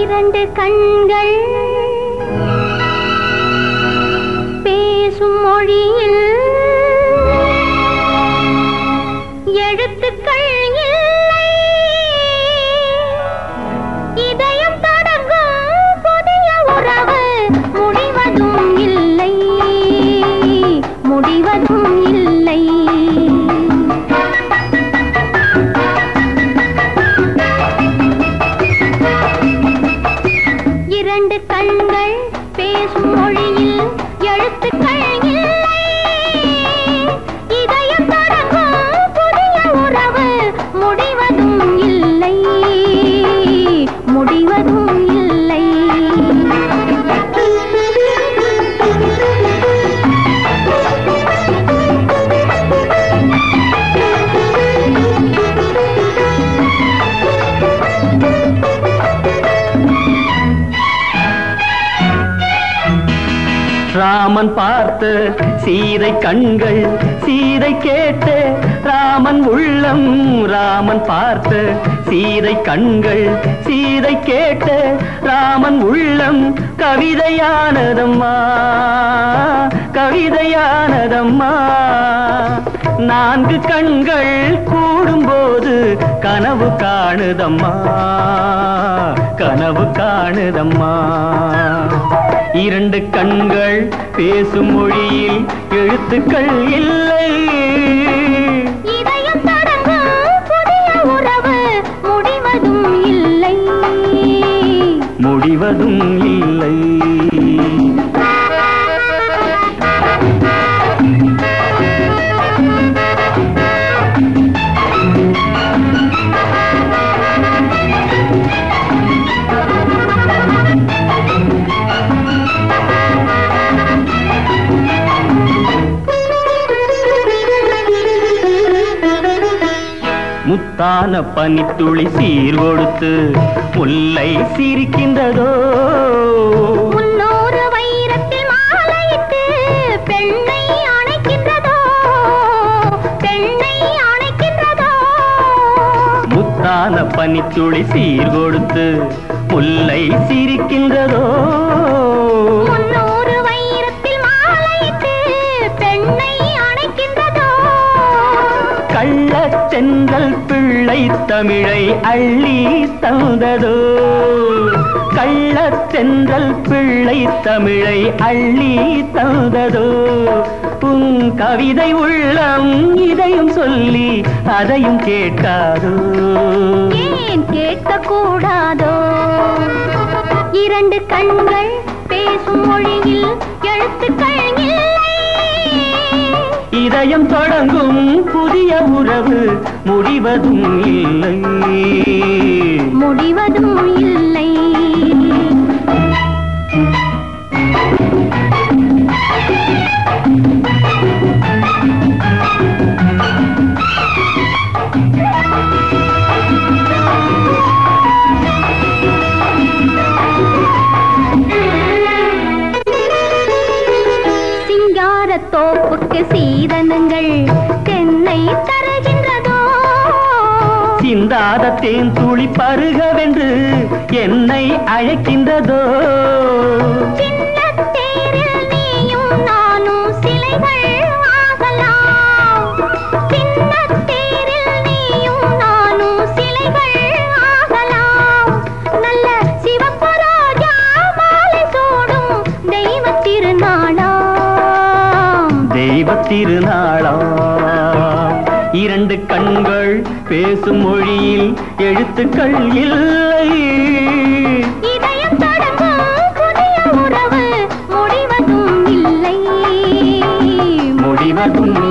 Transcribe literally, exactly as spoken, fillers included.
இரண்டு கண்கள் பேசும் மொழியில் எழுத்துக்கள் இல்லை. இதயம் தொடங்கும் புதிய உறவு முடிவதும் இல்லை, முடிவதும் இல்லை. இரண்டு கண்கள் பேசும் மொழியில் எழுத்துக்கள் இல்லை. இதயம் தொடங்கும் புதிய உறவு முடிவதும் இல்லை, முடிவதும் இல்லை. ராமன் பார்த்த சீதை கண்கள், சீதை கேட்ட ராமன் உள்ளம். ராமன் பார்த்த சீதை கண்கள், சீதை கேட்ட ராமன் உள்ளம். கவிதையானதம்மா, கவிதையானதம்மா. நான்கு கண்கள் கூடும்போது கனவு காணுதம்மா, கனவு காணுதம்மா. இரண்டு கண்கள் பேசும் மொழியில் எழுத்துக்கள் இல்லை. இதயம் தொடங்கும் புதிய உறவு முடிவதும் இல்லை, முடிவதும் இல்லை. முத்தான பனித்துளி சீர் கொடுத்து முல்லை சிரிக்கின்றதோ. முன்னூறு வைரத்தில் மாலையிட்டு பெண்ணை அணைக்கின்றதோ, பெண்ணை அணைக்கின்றதோ. முத்தான பனித்துளி சீர் கொடுத்து முல்லை சிரிக்கின்றதோ. முன்னூறு வைரத்தில் மாலையிட்டு பெண்ணை அணைக்கின்றதோ. கள்ளச் சென்றல் பிள்ளை தமிழை அள்ளி தந்ததோ. கள்ளச் சென்றல் பிள்ளை தமிழை அள்ளி தந்ததோ. உன் கவிதை உள்ளம் இதையும் சொல்லி அதையும் கேட்காதோ. ஏன் கேட்க கூடாதோ? இரண்டு கண்கள் பேசும் மொழியில் எழுத்துக்கள் இல்லை. இதயம் தொடங்கும் புதிய உறவு முடிவதும் இல்லை, முடிவதும் இல்லை. சிங்காரத்தோப்புக்கு சீதனங்கள் தென்னை தருகின்றதோ. சிந்தாத தேன் துளி பருகவென்று என்னை அழைக்கின்றதோ. சின்னத்தேரில் நீயும் நானும் சிலைகள் ஆகலாம். சின்னத்தேரில் நீயும் நானும் சிலைகள் ஆகலாம். நல்ல சிவப்பு ரோஜா மாலை சூடும் தெய்வ திருநாளாம், தெய்வ திருநாளாம். இரண்டு கண்கள் பேசும் மொழியில் எழுத்துக்கள் இல்லை. இதயம் தொடங்கும் புதிய உறவு முடிவதும் இல்லை, முடிவதும்